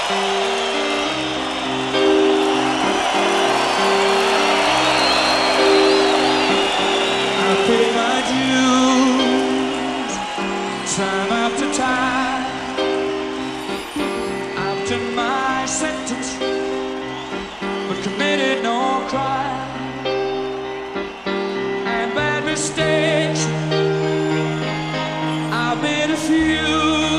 Pay my dues time after time. I've done my sentence, but committed no crime. And bad mistakes, I've made a few.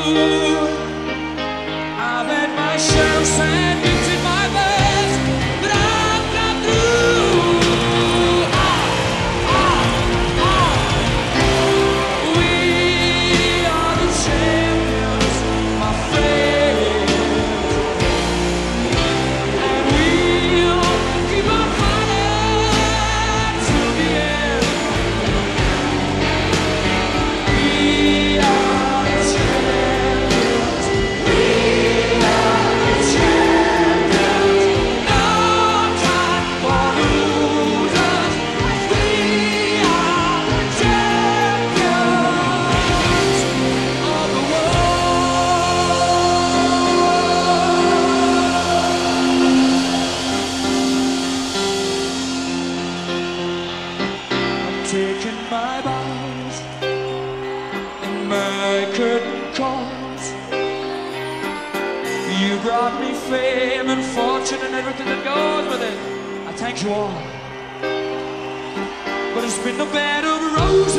I've had my share of sandwich in my best, but I've got through. Taking my bows and my curtain calls. You brought me fame and fortune and everything that goes with it. I thank you all, but it's been no bed of roses.